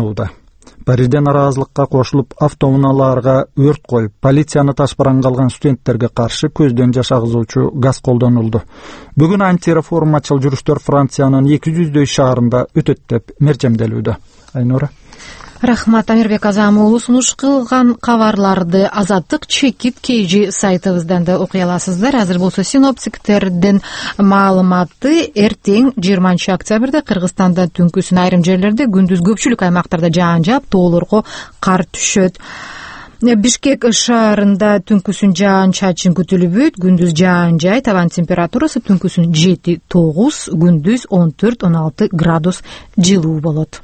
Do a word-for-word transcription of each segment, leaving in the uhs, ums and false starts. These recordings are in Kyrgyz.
башталууда. Парижде нараазылыкка кошулуп автоунааларга өрт коюп, полицияны ташпаран калган студенттерге каршы көздөн жаш агызуучу газ колдонулду. Бүгүн антиреформачыл жүрүштөр Франциянын эки жүздөй шаарында өтөт деп мерчемделүүдө. Айнура. Рахмат, Амирбек Азам уулу сунуш кылган кабарларды Азаттык чекип кейжи сайтыбыздан да окуй аласыздар. Азыр болсо синоптиктердин маалыматы: эртең жыйырманчы октябрда Кыргызстанда түнкүсүн айрым жерлерде, күндүз көпчүлүк аймактарда жаан жаап, тоолорго кар түшөт. Бишкек шаарында түнкүсүн жаан-чачын күтүлүп, күндүз жаан жай, табан температурасы түнкүсүн жети тогуз, күндүз он төрт он алты градус жылуу болот.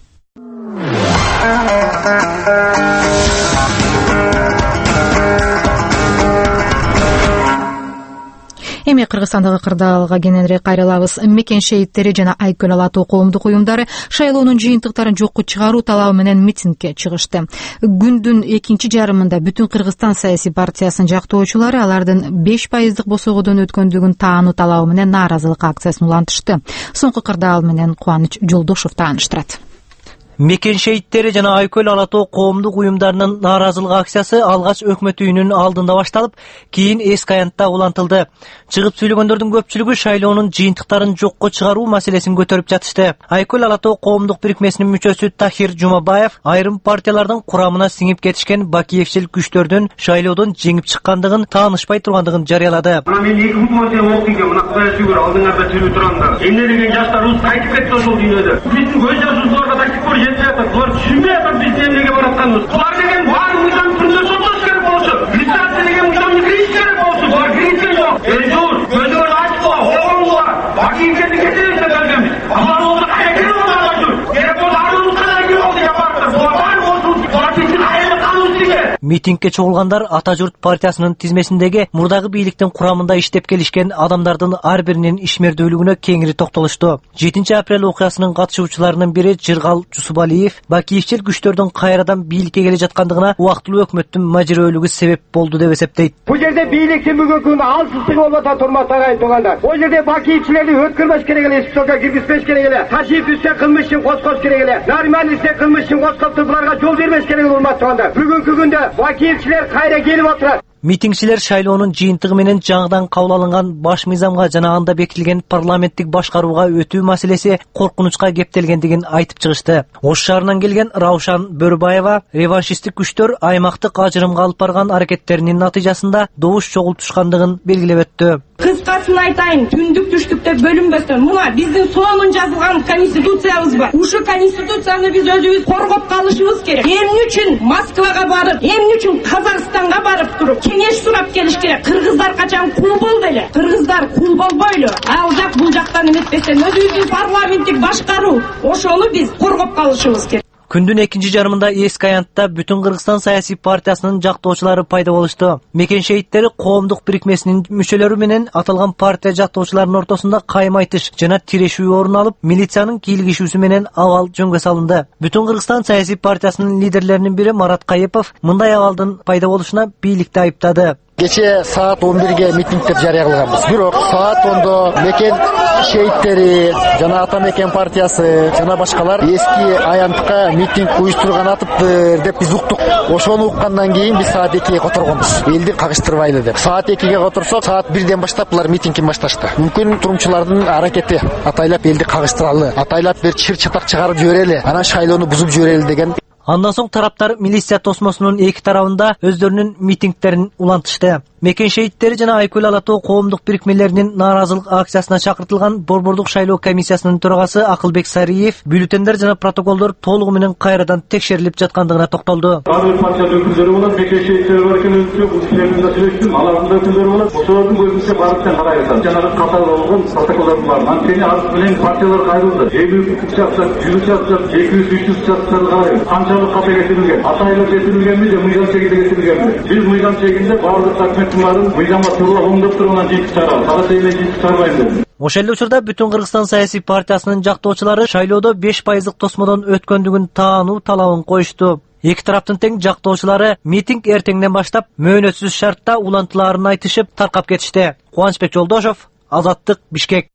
Эми Кыргызстандагы кырдаалга кененирээк кайрылабыз. Мекен шейиттери жана Айкөл ала тоо коомдук уюмдары шайлоонун жыйынтыктарын жокко чыгаруу талабы менен митингге чыгышты. Күндүн экинчи жарымында Бүтүн Кыргызстан саясий партиясынын жактоочулары алардын беш пайыздык босогодон өткөндүгүн таануу талабы менен нааразылык акциясын улантышты. Соңку кырдаал менен Кубаныч Жолдошов тааныштырат. Мекен шейиттери жана Айкөл ала тоо коомдук уюмдарынын нааразылык акциясы алгач өкмөт үйүнүн алдында башталып, кийин эски аянтта улантылды. Чыгып сүйлөгөндөрдүн көпчүлүгү шайлоонун жыйынтыктарын жокко чыгаруу маселесин көтөрүп жатышты. Айкөл ала тоо коомдук бирикмесинин мүчөсү Тахир Жумабаев айрым партиялардын курамына сиңип кетишкен бакиевчил күчтөрдүн шайлоодон жеңип чыккандыгын, таанышпай тургандыгын жарыялады. Мен эки миң он сегиз окуйга мына Кудай шүгүр алдыңарда жүрүп турганда, эмне деген жаштарыбыз кайтып кетти ошол дүйнөдө. Биздин көз жашыбызга да такир Булар түшүнбөй атат биз эмнеге баратканыбыз. Булар деген бар мыйзам түрүндө соттош керек болчу. Лицензия деген мыйзамды кириш керек болчу. Булар киришкен жок. Эжур, көзүңөрдү ачкыла, оңгула. Бакиевчилди кетириште келгенбиз. Алар болду кайра болмай жүр. Керек болду арыбыз кана кирип алды япартыр. Булар бар болсун. Булар биздин айыл канунчуга. Митингге чогулгандар Ата журт партиясынын тизмесиндеги мурдагы бийликтин курамында иштеп келишкен адамдардын ар биринин ишмердүүлүгүнө кеңири токтолушту. жетинчи апрель окуясынын катышуучуларынын бири Жыргал Жусубалиев бакиевчил күчтөрдүн кайрадан бийликке келе жаткандыгына убактылуу өкмөттүн мажирөөлүгү себеп болду деп эсептейт. Бул жерде бийликтин бүгүнкү алсыздыгы болуп ата турмак агайын туугандар. Бул жерде бакиевчилерди өткөрбөш керек эле, истокко киргизбеш керек эле. Ташип үстө кылмыш үчүн коскош керек эле. Нормаль иште кылмыш үчүн коскоп буларга жол бербеш керек эле, урматтуу туугандар. Бүгүнкү күндө бакиевчилер кайра келип отурат. Митингчилер шайлоонун жыйынтыгы менен жаңыдан кабыл алынган баш мыйзамга жана анда бекитилген парламенттик башкарууга өтүү маселеси коркунучка кептелгендигин айтып чыгышты. Ош шаарынан келген Раушан Бөрбаева реваншисттик күчтөр аймактык ажырымга алып барган аракеттеринин натыйжасында добуш чогултушкандыгын белгилеп өттү. Кыскасын айтайын, түндүк түштүктө бөлүнбөстөн мына биздин сонун жазылган конституциябыз бар. Ушу конституцияны биз өзүбүз коргоп калышыбыз керек. Эмне үчүн Москвага барып, эмне үчүн Казакстанга барып туруп кеңеш сурап келиш керек? Кыргыздар качан кул болду эле? Кыргыздар кул болбойлу. Ал жак бул жактан эметпестен өзүбүздүн парламенттик башкаруу, ошону биз коргоп калышыбыз керек. Күндүн экинчи жарымында эски аянтта Бүтүн Кыргызстан саясий партиясынын жактоочулары пайда болушту. Мекен шейиттери коомдук бирикмесинин мүчөлөрү менен аталган партия жактоочуларынын ортосунда кайым айтыш жана тирешүү орун алып, милициянын кийлигишүүсү менен абал жөнгө салынды. Бүтүн Кыргызстан саясий партиясынын лидерлеринин бири Марат Кайыпов мындай абалдын пайда болушуна бийликти айыптады. Кече саат он бирге митингдеп жарыя кылганбыз. Бирок саат ондо мекен шейиттери жана Ата мекен партиясы жана башкалар эски аянтка митинг уюштурган атыптыр деп биз уктук. Ошону уккандан кийин биз саат экиге которгонбуз. Элди кагыштырбайлы деп. Саат экиге которсок, саат бирден баштап булар митингин башташты. Мүмкүн турумчулардын аракети атайлап элди кагыштыралы, атайлап бир чыр чатак чыгарып жиберели, анан шайлоону бузуп жиберели деген. Андан соң тараптар милиция тосмосунун эки тарабында өздөрүнүн митингтерин улантышты. Мекен шейиттери жана Айкөл ала тоо коомдук бирикмелеринин нааразылык акциясына чакыртылган Борбордук шайлоо комиссиясынын төрагасы Акылбек Сариев бюллетендер жана протоколдор толугу менен кайрадан текшерилип жаткандыгына токтолду. Ар бир партия өкүлдөрү болот, мекен шейиттери бар экен, бул кишилердин да сүйлөштүм, алардын да өкүлдөрү болот. Ошолордун көзүнчө барып тең карайсың. Жанагы катары болгон протоколдор бар. Анткени ал менен партиялар кайрылды. элүү чакчак, жүз чакчак, эки жүз, үч жүз чакчак карайбыз. Канчалык ката кетирилген, атайлап кетирилгенби же мыйзам чегинде кетирилгенби? Биз мыйзам чегинде баардык өкмөттүн баарын мыйзамга туура оңдоп турган жыйынтык чыгарабыз. Кара сейме жыйынтык чыгарбайм дедим. Ошол эле учурда Бүтүн Кыргызстан саясий партиясынын жактоочулары шайлоодо беш пайыздык тосмодон өткөндүгүн таануу талабын коюшту. Эки тараптын тең жактоочулары митинг эртеңден баштап мөөнөтсүз шартта улантылаарын айтышып таркап кетишти. Кубанычбек Жолдошов, Азаттык, Бишкек.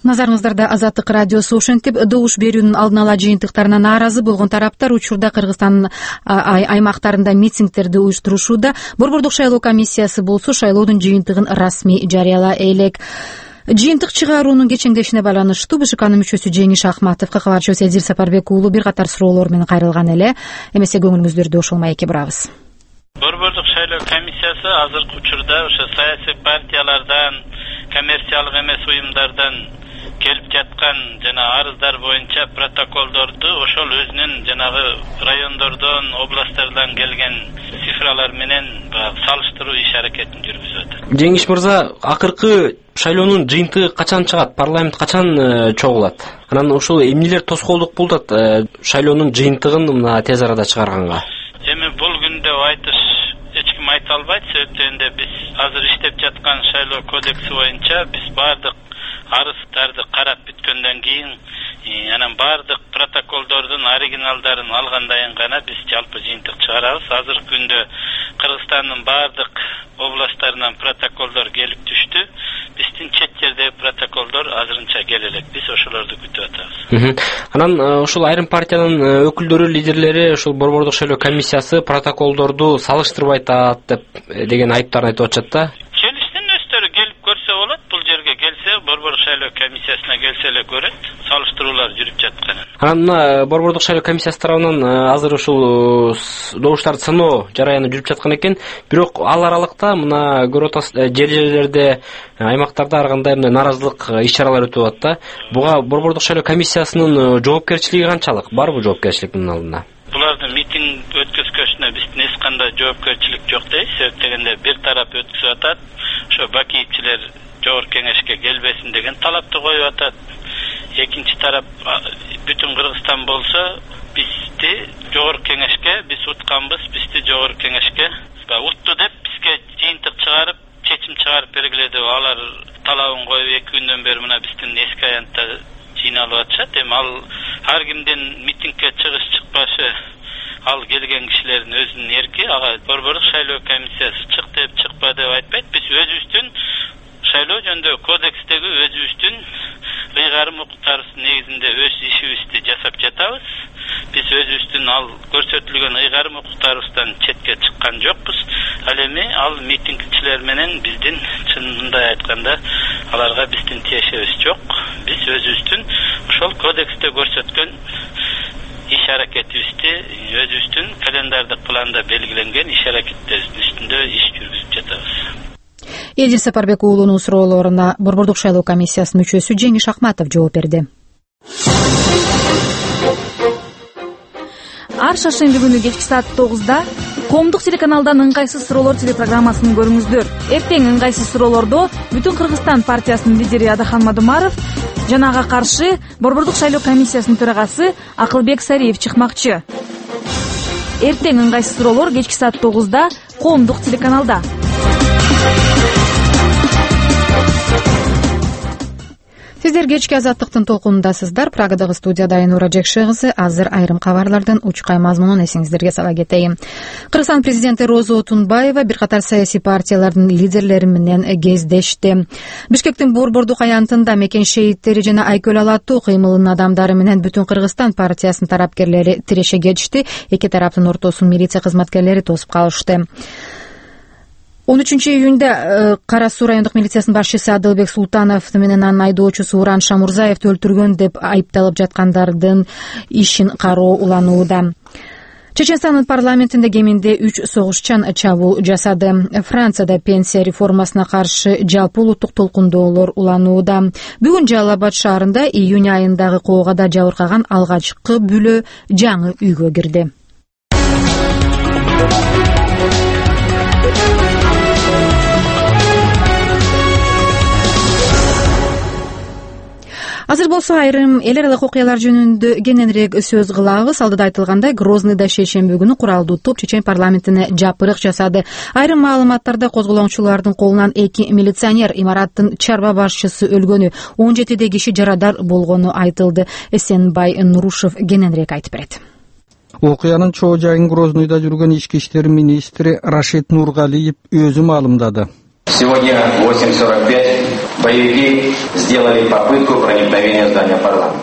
Назарыңыздарда Азаттык радиосу. Ошентип добуш берүүнүн алдын ала жыйынтыктарына нааразы болгон тараптар учурда Кыргызстан аймактарында митингдерди уюштурушууда. Борбордук шайлоо комиссиясы болсо шайлоодун жыйынтыгын расмий жарыялай элек. Жыйынтык чыгаруунун кечеңдешине байланыштуу БШКнын мүчөсү Жеңиш Ахматов, катчысы Эдир Сапарбек уулу бир катар суроолор менен кайрылган эле. Эмесе көңүлүңүздөрдү ошол маекке бурабыз. Борбордук шайлоо комиссиясы азыркы учурда ошо саясий партиялардан, коммерциялык эмес уюмдардан келип жаткан жана арыздар боюнча протоколдорду ошол өзүнүн жанагы райондордон, областтардан келген цифралар менен салыштыруу иш аракетин жүргүзүп атат. Жеңиш мырза, акыркы шайлоонун жыйынтыгы качан чыгат? Парламент качан чогулат? Анан ушул эмнелер тоскоолдук болот шайлоонун жыйынтыгын мына тез арада чыгарганга? Эми бул күндө айтыш эч ким айта албайт, себептен биз азыр иштеп жаткан шайлоо кодекси боюнча биз баардык арыздарды карап бүткөндөн кийин анан баардык протоколдордун оригиналдарын алгандан гана биз жалпы жыйынтык чыгарабыз. Азыркы күндө Кыргызстандын баардык областтарынан протоколдор келип түштү. Биздин чет жердеги протоколдор азырынча келе элек. Биз ошолорду күтүп атабыз. Анан ушул айрым партиянын өкүлдөрү, лидерлери ушул борбордук шайлоо комиссиясы протоколдорду салыштырбай атат деп деген айыптарын айтып атышат да. Көрсө болот, бул жерге келсе, борбордук шайлоо комиссиясына келсе эле көрөт, салыштыруулар жүрүп жатканын. Анан борбордук шайлоо комиссиясы тарабынан азыр ушул добуштарды сыноо жараяны жүрүп жаткан экен. Бирок ал аралыкта мына көрөт жер жерлерде, аймактарда ар кандай мындай нааразылык иш-чаралар өтүп атат да. Буга борбордук шайлоо комиссиясынын жоопкерчилиги канчалык? Барбы жоопкерчилик мунун алдында? Буларды митинг өткөзгөчүнө биздин эч кандай жоопкерчилик жок дейт. Себеп дегенде бир тарап өткөзүп атат. Ошо бакиевчилер жогорку кеңешке келбесин деген талапты коюп атат. Экинчи тарап бүтүн Кыргызстан болсо бизди жогорку кеңешке, биз утканбыз, бизди жогорку кеңешке утту деп бизге жыйынтык чыгарып, чечим чыгарып бергиле деп алар талабын коюп эки күндөн бери мына биздин эски аянтта жыйналып атышат. Эми ал ар кимдин митингге чыгыш чыкпашы ал келген кишилердин өзүнүн эрки. Ага борбордук шайлоо комиссиясы чык деп, чыкпа деп айтпайт. Биз өзүбүздүн шайлоо жөнүндөгү кодекстеги өзүбүздүн ыйгарым укуктарыбыздын негизинде өз ишибизди жасап жатабыз. Биз өзүбүздүн ал көрсөтүлгөн ыйгарым укуктарыбыздан четке чыккан жокпуз. Ал эми ал митингчилер менен биздин чынында айтканда аларга биздин тиешебиз жок. Биз өзүбүздүн ошол кодексте көрсөткөн иш аракетибизди өзүбүздүн календардык планда белгиленген иш аракеттерибиздин үстүндө иш жүргүзүп жатабыз. Эдир Сапарбек уулунун суроолоруна борбордук шайлоо комиссиясынын мүчөсү Жеңиш Ахматов жооп берди. Ар шаршемби күнү кечки саат тогузда Коомдук телеканалдан ыңгайсыз суроолор телепрограммасын көрүңүздөр. Эртең ыңгайсыз суроолордо Бүтүн Кыргызстан партиясынын лидери Адахан Мадумаров жана ага каршы борбордук шайлоо комиссиясынын төрагасы Акылбек Сариев чыкмакчы. Эртең ыңгайсыз суроолор кечки саат тогузда Коомдук телеканалда. Сиздер кечки Азаттыктын толкунундасыздар. Прагадагы студияда Айнура Жекше кызы. Азыр айрым кабарлардын учкай мазмунун эсиңиздерге сала кетейин. Кыргызстан президенти Роза Отунбаева бир катар саясий партиялардын лидерлери менен кездешти. Бишкектин борбордук аянтында мекен шейиттери жана Айкөл Алатуу кыймылынын адамдары менен Бүтүн Кыргызстан партиясынын тарапкерлери тиреше кетишти. Эки тараптын ортосун милиция кызматкерлери тосуп калышты. он үчүнчү июнда Кара Суу райондук милициясынын башчысы Адылбек Султанов менен анын айдоочусу Уран Шамурзаевди өлтүргөн деп айыпталып жаткандардын ишин кароо уланууда. Чеченстандын парламентинде кеминде үч согушчан чабуул жасады. Францияда пенсия реформасына каршы жалпы улуттук толкундоолор уланууда. Бүгүн Жалал Абад шаарында июнь айындагы коогада жабыркаган алгачкы бүлө жаңы үйгө кирди. Азыр болсо айрым эл аралык окуялар жөнүндө кененирээк сөз кылабыз. Алдыда айтылгандай, Грозныйда шейшемби күнү куралдуу топ чечен парламентине жапырык жасады. Айрым маалыматтарда козголоочулардын колунан эки милиционер, имараттын чарба башчысы өлгөнү, он жетиде киши жарадар болгону айтылды. Эсенбай Нурушев кененирээк айтып берет. Окуянын чоо жайын Грознойдо жүргөн ички иштер министри Рашид Нургалиев өзү маалымдады. Сегодня в восемь сорок пять боевики сделали попытку проникновения в здание парламента.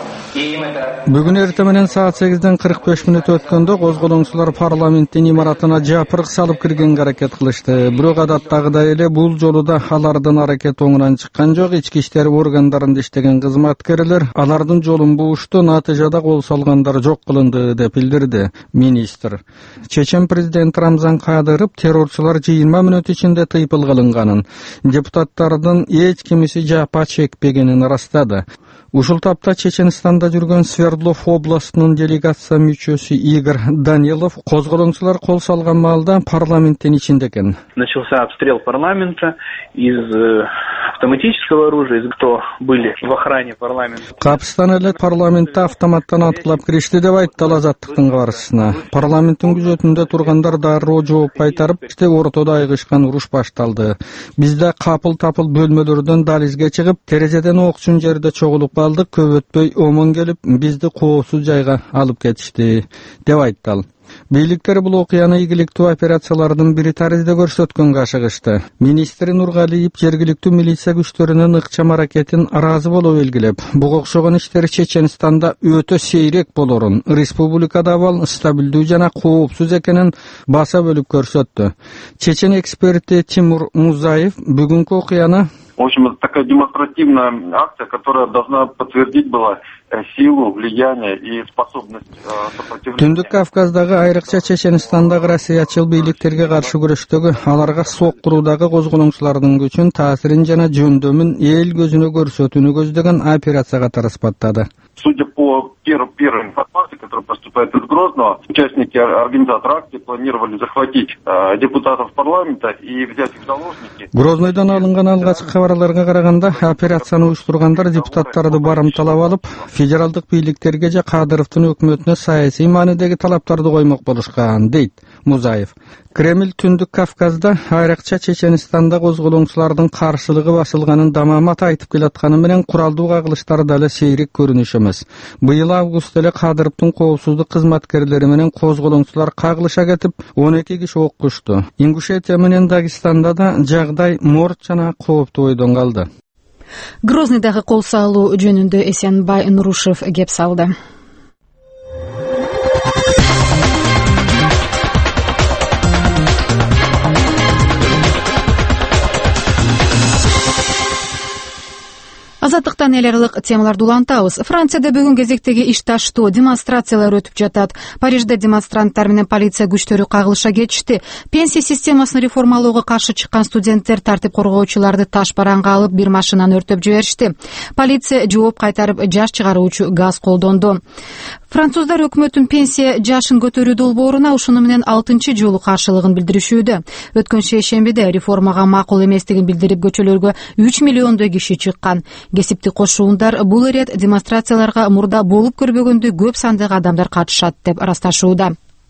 Бүгүн эртең менен саат сегизден кырк беш мүнөт өткөндө козголоңчулар парламенттин имаратына жапырык салып киргенге аракет кылышты. Бирок адаттагыдай эле бул жолу да алардын аракети оңунан чыккан жок. Ички иштер органдарында иштеген кызматкерлер алардын жолун буушту, натыйжада кол салгандар жок кылынды деп билдирди министр. Чечен президент Рамзан Кадыров террорчулар жыйырма мүнөт ичинде тыйпыл кылынганын, депутаттардын эч кимиси жапа чекпегенин ырастады. Ушул тапта Чеченстанда жүргөн Свердлов областынын делегация мүчөсү Игорь Данилов козголоңчулар кол салган маалда парламенттин ичинде экен. Начался обстрел парламента из автоматического оружия, из кто были в охране парламента. Капстан эле парламентте автоматтан аткылап киришти деп айтты Азаттыктын кабарчысына. Парламенттин күзөтүндө тургандар дароо жооп кайтарып, иште ортодо айгышкан уруш башталды. Бизде капыл-тапыл бөлмөлөрдөн дализге чыгып, терезеден окчун жерде чогулуп алдык, көп өтпөй омон келип, бизди коопсуз жайга алып кетишти деп айтты ал. Бийликтер бул окуяны ийгиликтүү операциялардын бири таризде көрсөткөнгө ашыгышты. Министр Нургалиев жергиликтүү милиция күчтөрүнүн ыкчам аракетин ыраазы болуп белгилеп, буга окшогон иштер Чеченстанда өтө сейрек болорун, республикада абал стабилдүү жана коопсуз экенин баса бөлүп көрсөттү. Чечен эксперти Тимур Музаев бүгүнкү окуяны В общем, это такая демонстративная акция, которая должна подтвердить была силу, влияние и способность сопротивления. Түндүк Кавказдагы, айрыкча Чеченстандагы россиячыл бийликтерге каршы күрөштөгү, аларга соккуруудагы козголоңчулардын күчүн, таасирин жана жөндөмүн эл көзүнө көрсөтүүнү көздөгөн операция катары испаттады. Судя по первой, первой информации, которая поступает из Грозного, участники организатора акции планировали захватить э, депутатов парламента и взять их в заложники. Грознойдон алынган алгачкы кабарларга караганда, операцияны уюштургандар депутаттарды барымталап алып, федералдык бийликтерге же Кадыровдун өкмөтүнө саясий маанидеги талаптарды коймок болушкан, дейт Музаев. Кремль Түндүк Кавказда, айрыкча Чеченстанда козголоңчулардын каршылыгы басылганын дамамат айтып келатканы менен куралдуу кагылыштар да эле сейрек көрүнүш эмес. Быйыл август эле Кадыровдун коопсуздук кызматкерлери менен козголоңчулар кагылыша кетип, он эки киши оккушту. Ингушетия менен Дагестанда да жагдай морт жана кооптуу ойдон калды. Грознойдагы кол салуу жөнүндө Эсенбай Нурушев кеп салды. Азаттыктан эл аралык темаларды улантабыз. Францияда бүгүн кезектеги иш таштоо демонстрациялар өтүп жатат. Парижде демонстранттар менен полиция күчтөрү кагылыша кетишти. Пенсия системасын реформалоого каршы чыккан студенттер тартип коргоочуларды таш бараңга алып, бир машинаны өртөп жиберишти. Полиция жооп кайтарып, жаш чыгаруучу газ колдонду. Француздар өкмөттүн пенсия жашын көтөрүү долбооруна ушуну менен алтынчы жолу каршылыгын билдиришүүдө. Өткөн шейшембиде реформага макул эместигин билдирип көчөлөргө үч миллиондой киши чыккан. Кесиптик кошуундар бул ирет демонстрацияларга мурда болуп көрбөгөндөй көп сандагы адамдар катышат деп ырасташууда.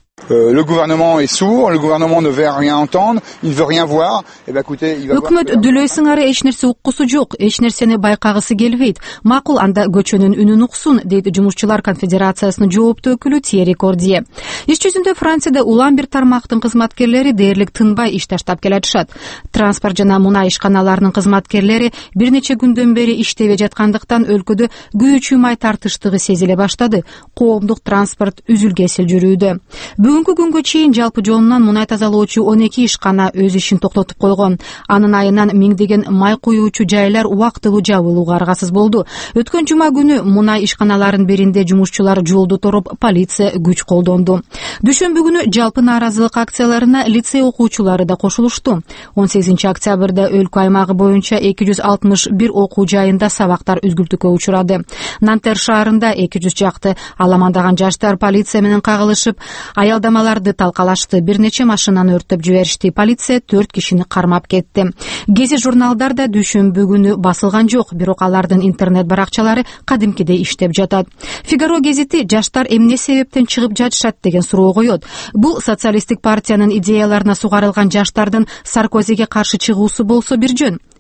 Le gouvernement est sourd, le gouvernement ne veut rien entendre, il ne veut rien voir. Eh ben écoutez, il va Өкмөт дүлөй сыңары эч нерсе уккусу жок, эч нерсени байкагысы келбейт. Макул анда көчөнүн үнүн уксун, дейт Жумушчулар конфедерациясынын жооптуу өкүлү Тьерри Кордие. Иш жүзүндө Францияда улам бир тармактын кызматкерлери дээрлик тынбай иш таштап келатышат. Транспорт жана мунай ишканаларынын кызматкерлери бир нече күндөн бери иштебей жаткандыктан өлкөдө күйүүчү май тартыштыгы сезиле баштады. Коомдук транспорт үзүл-кесил жүрүүдө. Бүгүнкү күнгө чейин жалпы жонунан мунай тазалоочу он эки ишкана өз ишин токтотуп койгон. Анын айынан миңдеген май куюучу жайлар убактылуу жабылууга аргасыз болду. Өткөн жума күнү мунай ишканаларынын биринде жумушчулар жолду тороп, полиция күч колдонду. Дүйшөмбү күнү жалпы нааразылык акцияларына лицей окуучулары да кошулушту. он сегизинчи октябрда өлкө аймагы боюнча эки жүз алтымыш бир окуу жайында сабактар үзгүлтүккө учурады. Нантер шаарында эки жүз жакты аламандаган жаштар полиция менен кагылышып, аялдамаларды талкалашты, бир нече машинаны өртөп жиберишти. Полиция төрт кишини кармап кетти. Гези журналдар да дүйшөмбү күнү басылган жок, бирок алардын интернет баракчалары кадимкидей иштеп жатат. Фигаро гезити жаштар эмне себептен чыгып жатышат деген суроо коет. Бул социалисттик партиянын идеяларына сугарылган жаштардын Саркозиге каршы чыгуусу болсо бир жөн.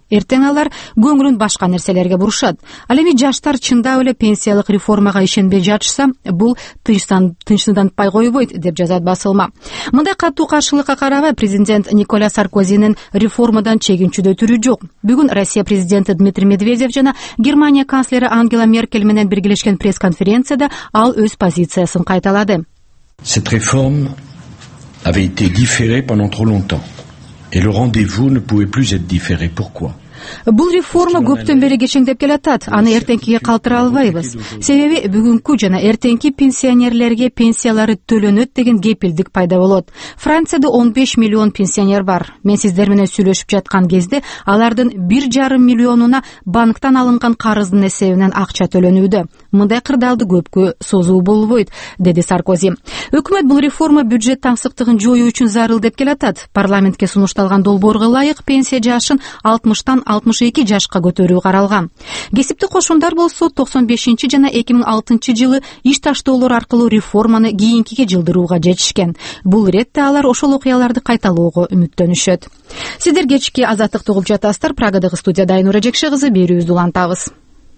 эртең алар көңүлүн башка нерселерге бурушат. Ал эми жаштар чындап эле пенсиялык реформага ишенбей жатышса, бул тынчсызданпай койбойт деп жазат басылма. Мындай катуу каршылыкка карабай президент Николя Саркозинин реформадан чегинчүдө түрү жок. Бүгүн Россия президенти Дмитрий Медведев жана Германия канцлери Ангела Меркель менен биргелешкен пресс-конференцияда ал өз позициясын кайталады. Cette réforme avait été différée pendant trop longtemps et le rendez-vous ne pouvait plus être différé. Pourquoi? Бул реформа көптөн бери кечеңдеп келатат. Аны эртеңкиге калтыра албайбыз. Себеби бүгүнкү жана эртеңки пенсионерлерге пенсиялары төлөнөт деген кепилдик пайда болот. Францияда он беш миллион пенсионер бар. Мен сиздер менен сүйлөшүп жаткан кезде алардын бир жарым миллионуна банктан алынган карыздын эсебинен акча төлөнүүдө. Мындай кырдаалды көпкө созуу болбойт, деди Саркози. Өкмөт бул реформа бюджет таңсыктыгын жоюу үчүн зарыл деп келатат. Парламентке сунушталган долбоорго ылайык пенсия жашын алтымыштан алтымыш эки жашка көтөрүү каралган. Кесиптик кошундар болсо токсон бешинчи жана эки миң алтынчы жылы иш таштоолор аркылуу реформаны кийинкиге жылдырууга жетишкен. Бул иретте алар ошол окуяларды кайталоого үмүттөнүшөт. Сиздер кечки Азаттыкты угуп жатасыздар. Прагадагы студияда Айнура Жекше кызы берүүбүздү улантабыз.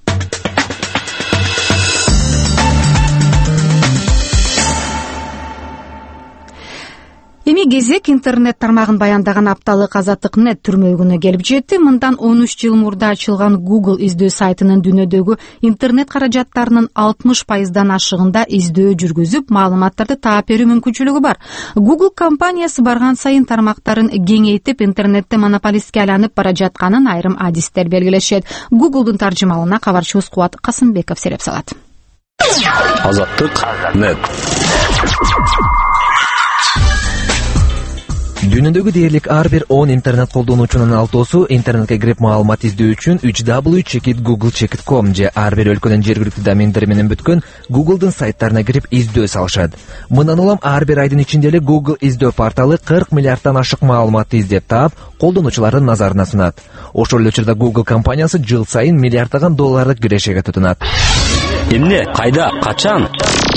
Эми кезек интернет тармагын баяндаган апталык Азаттык нет түрмөгүнө келип жетти. Мындан он үч жыл мурда ачылган Google издөө сайтынын дүйнөдөгү интернет каражаттарынын алтымыш пайыздан ашыгында издөө жүргүзүп, маалыматтарды таап берүү мүмкүнчүлүгү бар. Google компаниясы барган сайын тармактарын кеңейтип, интернетте монополистке айланып бара жатканын айрым адистер белгилешет. Google'дун таржымалына кабарчыбыз Кубат Касымбеков сереп салат. Азаттык нет. Дүйнөдөгү дээрлик ар бир он интернет колдонуучунун алтоосу интернетке кирип маалымат издөө үчүн үч дабл ю чекит гугл чекит ком же ар бир өлкөнүн жергиликтүү домендери менен бүткөн Google'дун сайттарына кирип издөө салышат. Мындан улам ар бир айдын ичинде эле Google издөө порталы кырк миллиарддан ашык маалыматты издеп таап, колдонуучулардын назарына сунат. Ошол эле учурда Google компаниясы жыл сайын миллиарддаган доллардык кирешеге тутунат. Эмне, кайда, качан?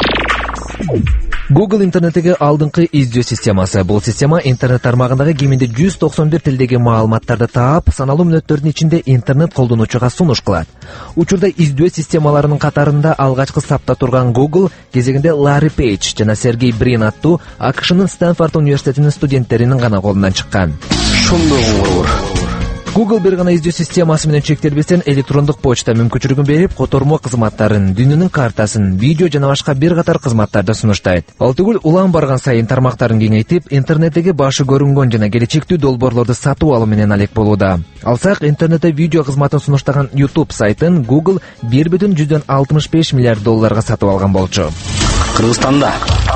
Google интернеттеги алдыңкы издөө системасы. Бул система интернет тармагындагы кеминде жүз токсон бир тилдеги маалыматтарды таап, саналуу мүнөттөрдүн ичинде интернет колдонуучуга сунуш кылат. Учурда издөө системаларынын катарында алгачкы сапта турган Google кезегинде Ларри Пейдж жана Сергей Брин аттуу АКШнын Стэнфорд университетинин студенттеринин гана колунан чыккан. Шондой Google бир гана издөө системасы менен чектелбестен электрондук почта мүмкүнчүлүгүн берип, котормо кызматтарын, дүйнөнүн картасын, видео жана башка бир катар кызматтарды сунуштайт. Ал түгүл улам барган сайын тармактарын кеңейтип, интернеттеги башы көрүнгөн жана келечектүү долбоорлорду сатып алуу менен алек болууда. Алсак, интернетте видео кызматын сунуштаган YouTube сайтын Google бир бүтүн жүздөн алтымыш беш миллиард долларга сатып алган болчу. Кыргызстанда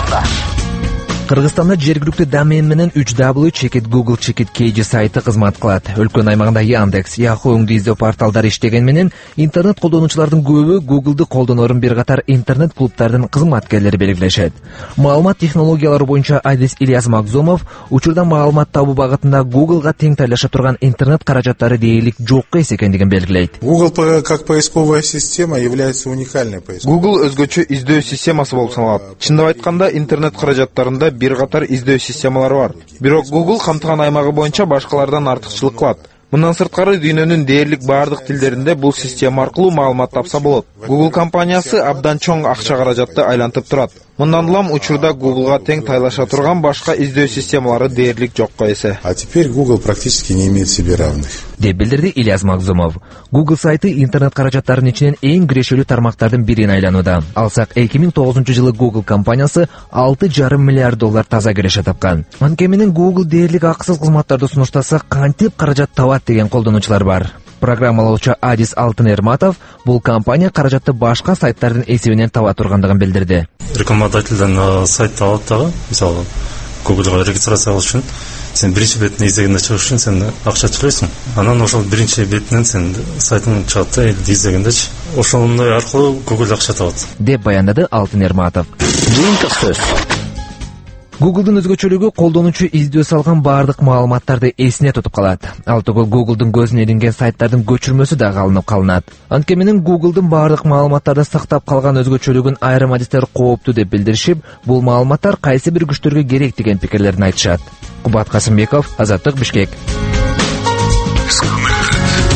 Кыргызстанда жергиликтүү домен менен үч дабл ю чекит гугл чекит кей джи сайты кызмат кылат. Өлкөнүн аймагында Яндекс, Yahoo өңдүү издөө порталдары иштеген менен интернет колдонуучулардын көбү Google'ды колдоноорун бир катар интернет клубтардын кызматкерлери белгилешет. Маалымат технологиялары боюнча адис Ильяс Макзумов учурда маалымат табуу багытында Google'га тең тайлаша турган интернет каражаттары дээрлик жокко эс экендигин белгилейт. Google как поисковая система является уникальной поисковой. Google өзгөчө издөө системасы болуп саналат. Чындап айтканда, интернет каражаттарында бир катар издөө системалары бар. Бирок Google камтыган аймагы боюнча башкалардан артыкчылык кылат. Мындан сырткары дүйнөнүн дээрлик баардык тилдеринде бул система аркылуу маалымат тапса болот. Google компаниясы абдан чоң акча каражатты айлантып турат. Мындан улам учурда Google'га тең тайлаша турган башка издөө системалары дээрлик жокко эсе. А теперь Google практически не имеет себе равных. деп билдирди Ильяс Макзумов. Google сайты интернет каражаттарынын ичинен эң кирешелүү тармактардын бирин айланууда. Алсак, эки миң тогузунчу жылы Google компаниясы алты жарым миллиард доллар таза киреше тапкан. Анткени менен Google дээрлик акысыз кызматтарды сунуштаса, кантип каражат табат деген колдонуучулар бар. Программалоочу Адис Алтын Эрматов бул компания каражатты башка сайттардын эсебинен таба тургандыгын билдирди. Рекламодательден сайт алат дагы, мисалы Google'га регистрация алыш үчүн сен биринчи бетине изегенде чыгыш үчүн сен акча төлөйсүң. Анан ошол биринчи бетинен сен сайтың чыгат да, изегендечи ошондой аркылуу Google акча табат, деп баяндады Алтын Эрматов. Жыйынтык сөз. Google'дун өзгөчөлүгү колдонуучу издөө салган баардык маалыматтарды эсине тутуп калат. Ал түгүл Google'дун көзүнө илинген сайттардын көчүрмөсү да алынып калынат. Анткени менен Google'дун баардык маалыматтарды сактап калган өзгөчөлүгүн айрым адистер кооптуу деп билдиришип, бул маалыматтар кайсы бир күчтөргө керек деген пикирлерин айтышат. Кубат Касымбеков, Азаттык, Бишкек.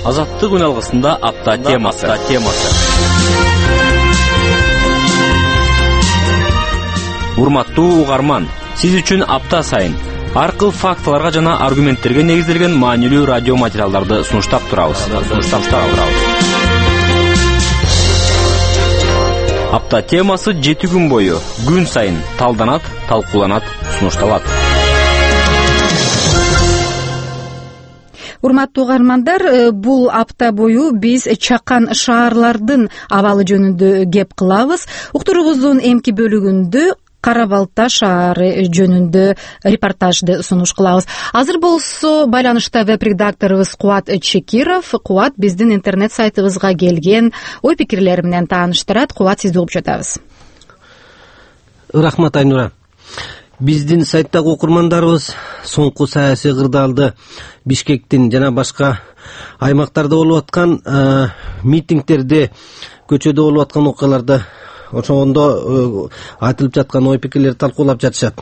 Азаттык үн алгысында апта темасы. Урматтуу угарман, сиз үчүн апта сайын ар кыл фактыларга жана аргументтерге негизделген маанилүү радио материалдарды сунуштап турабыз. Апта темасы жети күн бою күн сайын талданат, талкууланат, сунушталат. Урматтуу угармандар, бул апта бою биз чакан шаарлардын абалы жөнүндө кеп кылабыз. Уктуруубуздун эмки бөлүгүндө Кара Балта шаары жөнүндө репортажды сунуш кылабыз. Азыр болсо байланышта веб-редакторубуз Кубат Чекиров. Кубат биздин интернет сайтыбызга келген ой пикирлери менен тааныштырат. Кубат, сизди угуп жатабыз. Рахмат, Айнура. Биздин сайттагы окурмандарыбыз соңку саясий кырдаалды Бишкектин жана башка аймактарда болуп аткан митингтерди, көчөдө болуп аткан окуяларды, ошондо айтылып жаткан ой пикирлерди талкуулап жатышат.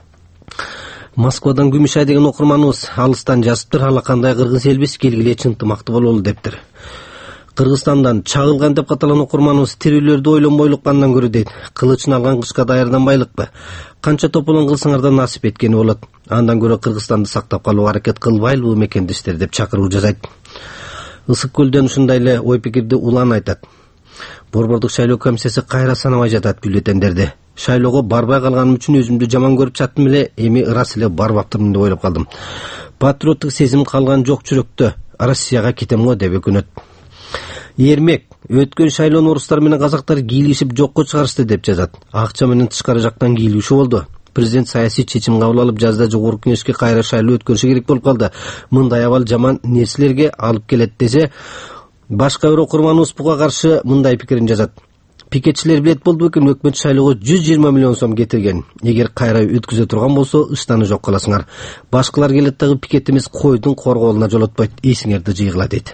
Москвадан Күмүшай деген окурманыбыз алыстан жазыптыр. Алакандай кыргыз элбиз келгиле чынтымактуу бололу дептир. Кыргызстандан чагылган деп каталган окурманыбыз тирүүлөрдү ойлонбойлук андан көрө дейт. Кылычын алган кышка даярданбайлыкпы? Канча тополон кылсаңар да насип эткени болот. Андан көрө Кыргызстанды сактап калууга аракет кылбайлыбы мекендештер деп чакыруу жасайт. Ысык көлдөн ушундай эле ой пикирди улан айтат. Борбордук шайлоо комиссиясы кайра санабай жатат бюллетендерди. Шайлоого барбай калганым үчүн өзүмдү жаман көрүп чаттым эле, эми ырас эле барбаптырмын деп ойлоп калдым. Патриоттук сезим калган жок жүрөктө, Россияга кетем го деп өкүнөт. Эрмек, өткөн шайлоону орустар менен казактар кийлишип жокко чыгарышты деп жазат. Акча менен тышкары жактан кийлишүү болду. Президент саясий чечим кабыл алып, жазда жогорку кеңешке кайра шайлоо өткөрүшү керек болуп калды. Мындай абал жаман нерселерге алып келет десе, башка бир окурманыбыз буга каршы мындай пикирин жазат. Пикетчилер билет болду экен, өкмөт шайлоого жүз жыйырма миллион сом кетирген. Эгер кайра өткүзө турган болсо, ыштаны жок кыласыңар. Башкалар келет дагы пикетimiz койдун корголуна жолотпойт, эсиңерди жыйгыла дейт.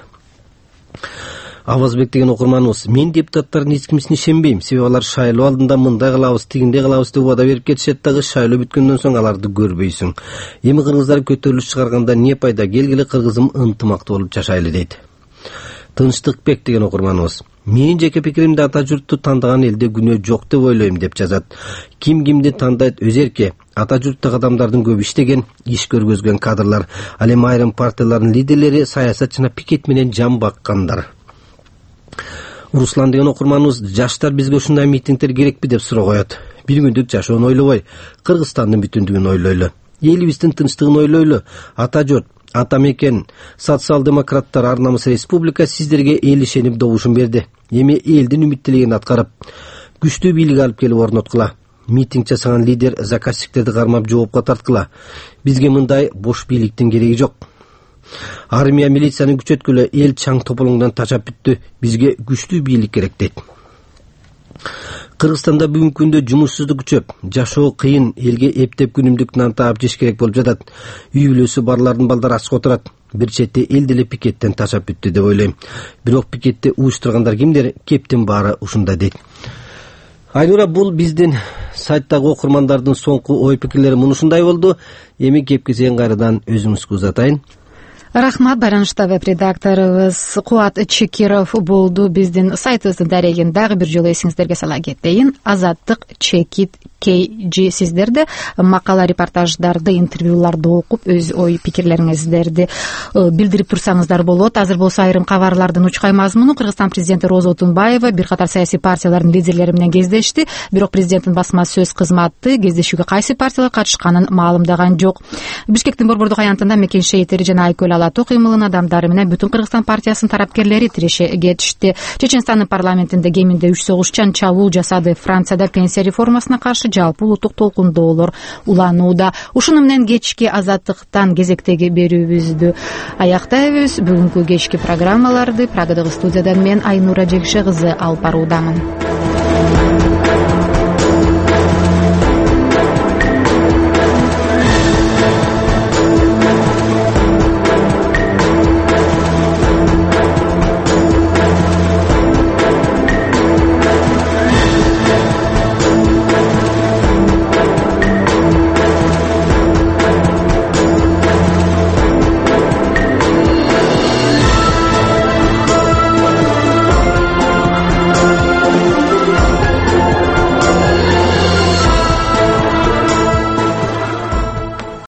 Авазбек деген окурманыбыз: мен депутаттардын эч кимисине ишенбейм. Себеби алар шайлоо алдында мындай кылабыз, тигиндей кылабыз деп убада берип кетишет дагы, шайлоо бүткөндөн соң аларды көрбөйсүң. Эми кыргыздар көтөрүлүш чыгарганда не пайда? Келгиле кыргызым ынтымактуу болуп жашайлы дейт. Тынчтыкбек деген окурманыбыз: менин жеке пикиримде ата журтту тандаган элде күнөө жок деп ойлойм деп жазат. Ким кимди тандайт өз эрки. Ата журттагы адамдардын көбү иштеген, иш көргөзгөн кадрлар. Ал эми айрым партиялардын лидерлери саясат жана пикет менен жан баккандар. Руслан деген окурманыбыз: жаштар бизге ушундай митингдер керекпи деп суроо коет. Бир күндүк жашоону ойлобой, Кыргызстандын бүтүндүгүн ойлойлу. Элибиздин тынчтыгын ойлойлу. Ата журт, ата мекен, социал-демократтар, ар намыс республика сиздерге эл ишенип добушун берди. Эми элдин үмүттүүлүгүн аткарып, күчтүү бийлик алып келип орноткула. Митинг жасаган лидер заказчиктерди кармап жоопко тарткыла. Бизге мындай бош бийликтин кереги жок. Армия милицияны күчөткүлө, эл чаң тополоңдон тачап бүттү. Бизге күчтүү бийлик керек дейт. Кыргызстанда бүгүнкү күндө жумушсуздук күчөп, жашоо кыйын, элге эптеп күнүмдүк нан таап жеш керек болуп жатат. Үй бүлөсү барлардын балдары ачка отурат. Бир четте эл деле пикеттен тачап бүттү деп ойлойм. Бирок пикетти уюштургандар кимдер? Кептин баары ушунда дейт. Айнура, бул биздин сайттагы окурмандардын соңку ой пикирлери мунушундай болду. Эми кепки сен кайрадан өзүңүзгө узатайын. Рахмат, байланышта веб-редакторыбыз Кубат Чекиров болду. Биздин сайтыбыздын дарегин дагы бир жолу эсиңиздерге сала кетейин. Азаттык чекит кей джи сиздерде макала, репортаждарды, интервьюларды окуп, өз ой пикирлериңиздерди билдирип турсаңыздар болот. Азыр болсо айрым кабарлардын учкай мазмуну: Кыргызстан президенти Роза Отунбаева бир катар саясий партиялардын лидерлери менен кездешти. Бирок президенттин басма сөз кызматы кездешүүгө кайсы партиялар катышканын маалымдаган жок. Бишкектин борбордук аянтында мекен шейиттери жана Айкөл Алатоо кыймылынын адамдары менен Бүтүн Кыргызстан партиясынын тарапкерлери тиреше кетишти. Чеченстандын парламентинде кеминде үч согушчан чабуул жасады. Францияда пенсия реформасына каршы жалпы улуттук толкундоолор уланууда. Ушуну менен кечки Азаттыктан кезектеги берүүбүздү аяктайбыз. Бүгүнкү кечки программаларды Прагадагы студиядан мен Айнура Жекше кызы алып баруудамын.